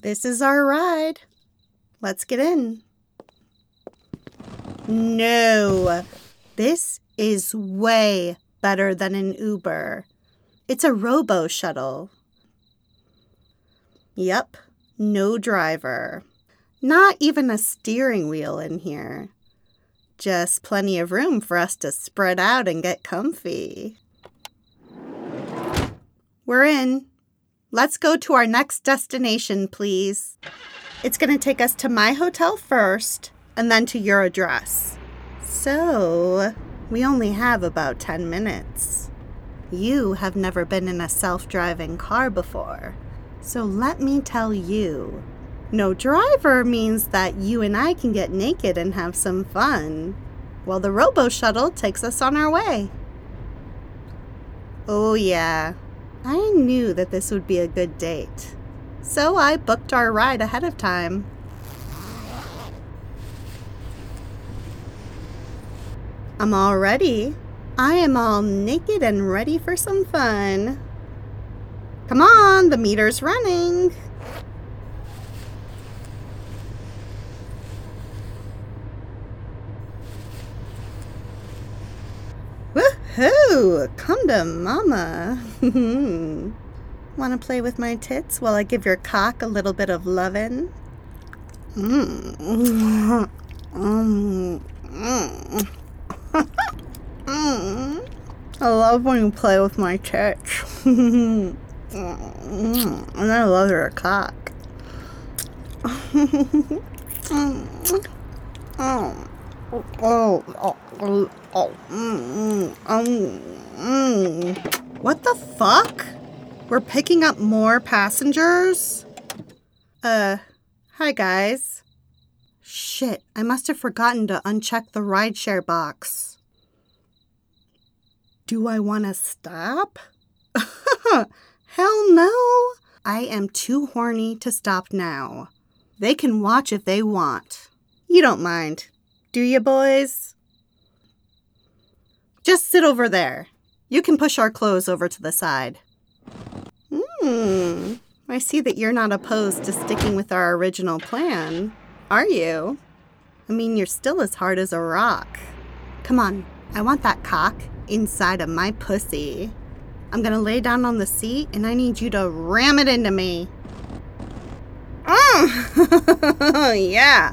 This is our ride. Let's get in. No, this is way better than an Uber. It's a robo shuttle. Yep, no driver. Not even a steering wheel in here. Just plenty of room for us to spread out and get comfy. We're in. Let's go to our next destination, please. It's going to take us to my hotel first, and then to your address. So, we only have about 10 minutes. You have never been in a self-driving car before, so let me tell you. No driver means that you and I can get naked and have some fun, while the robo-shuttle takes us on our way. Oh yeah, I knew that this would be a good date, so I booked our ride ahead of time. I'm all ready. I am all naked and ready for some fun. Come on, the meter's running. Woohoo! Come to mama. Want to play with my tits while I give your cock a little bit of lovin'? I love when you play with my tits. And I love your cock. What the fuck? We're picking up more passengers? Hi guys. Shit, I must have forgotten to uncheck the rideshare box. Do I want to stop? Hell no! I am too horny to stop now. They can watch if they want. You don't mind, do you, boys? Just sit over there. You can push our clothes over to the side. I see that you're not opposed to sticking with our original plan, are you? I mean, you're still as hard as a rock. Come on, I want that cock inside of my pussy. I'm gonna lay down on the seat and I need you to ram it into me. Yeah.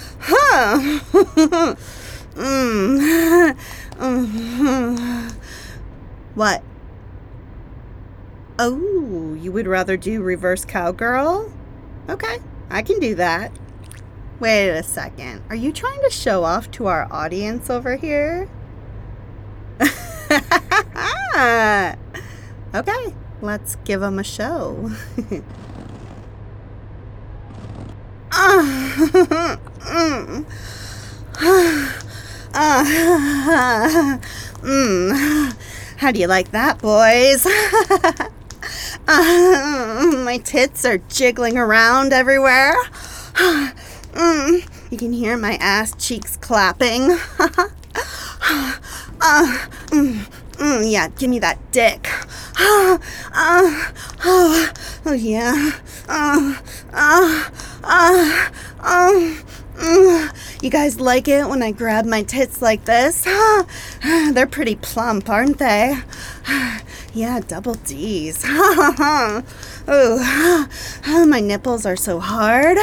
Huh. What? Oh, you would rather do reverse cowgirl? Okay, I can do that. Wait a second. Are you trying to show off to our audience over here? Okay, let's give them a show. How do you like that, boys? My tits are jiggling around everywhere. You can hear my ass cheeks clapping. Yeah, give me that dick. Oh yeah. You guys like it when I grab my tits like this? They're pretty plump, aren't they? Yeah, double D's. Oh, my nipples are so hard.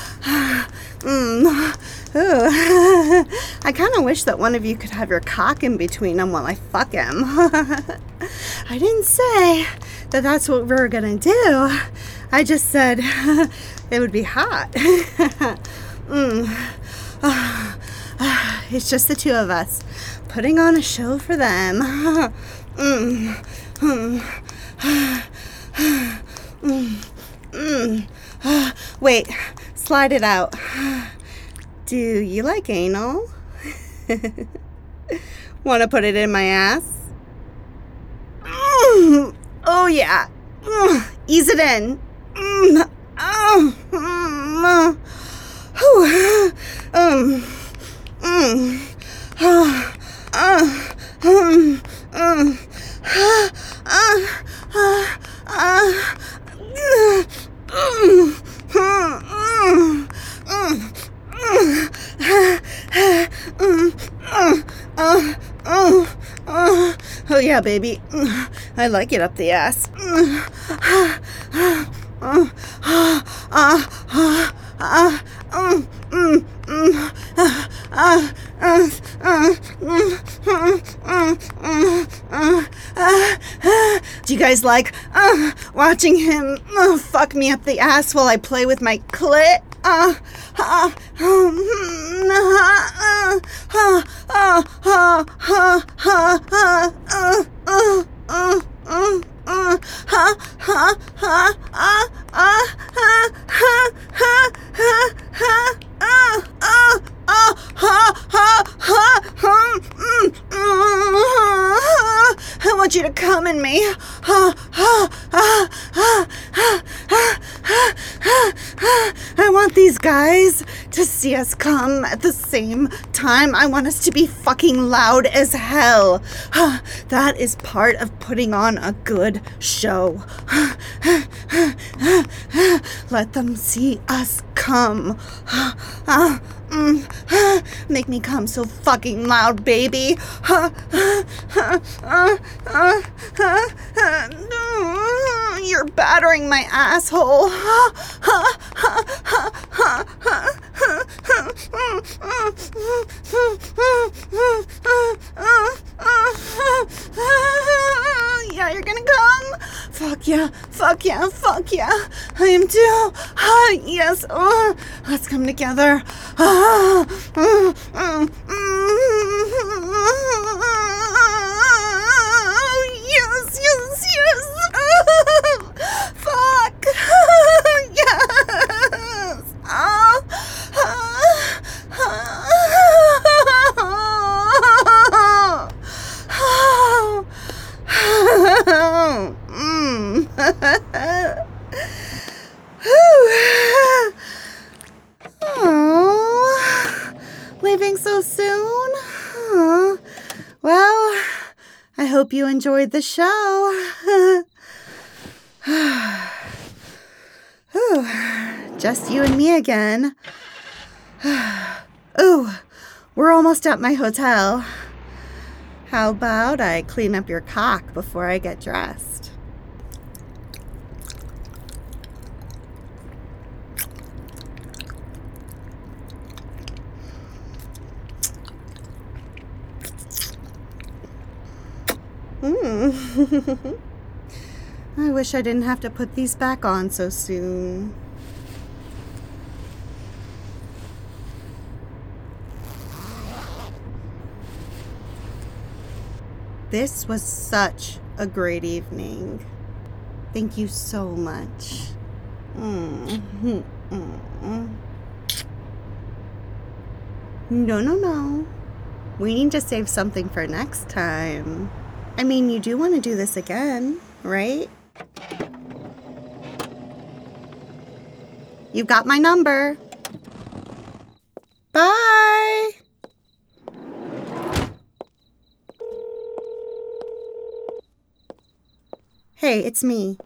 Ooh. I kind of wish that one of you could have your cock in between them while I fuck him. I didn't say that that's what we were gonna do. I just said it would be hot. It's just the two of us putting on a show for them. Wait, slide it out. Do you like anal? Want to put it in my ass? Oh yeah. Ease it in. Yeah, baby. I like it up the ass. Do you guys like watching him fuck me up the ass while I play with my clit? I want you to come in me. I want these guys to see us come at the same time. I want us to be fucking loud as hell. That is part of putting on a good show. Let them see us come. Make me come so fucking loud, baby. You're battering my asshole. Yeah, you're gonna come? Fuck yeah, fuck yeah, fuck yeah. I am too. Yes, let's come together. Yes, yes, yes. Fuck. Yes. Leaving so soon? Well, I hope you enjoyed the show. Just you and me again. Ooh, we're almost at my hotel. How about I clean up your cock before I get dressed? I wish I didn't have to put these back on so soon. This was such a great evening. Thank you so much. No. We need to save something for next time. I mean, you do want to do this again, right? You've got my number. Bye. Hey, it's me.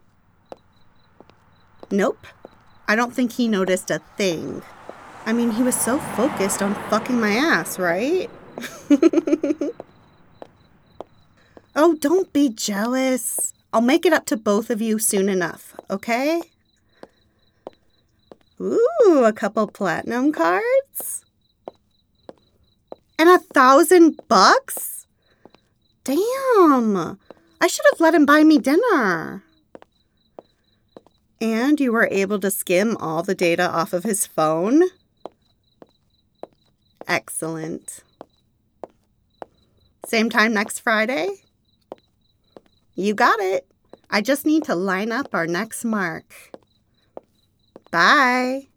Nope. I don't think he noticed a thing. I mean, he was so focused on fucking my ass, right? Oh, don't be jealous. I'll make it up to both of you soon enough, okay? Ooh, a couple platinum cards? And $1,000? Damn. I should have let him buy me dinner. And you were able to skim all the data off of his phone? Excellent. Same time next Friday? You got it. I just need to line up our next mark. Bye.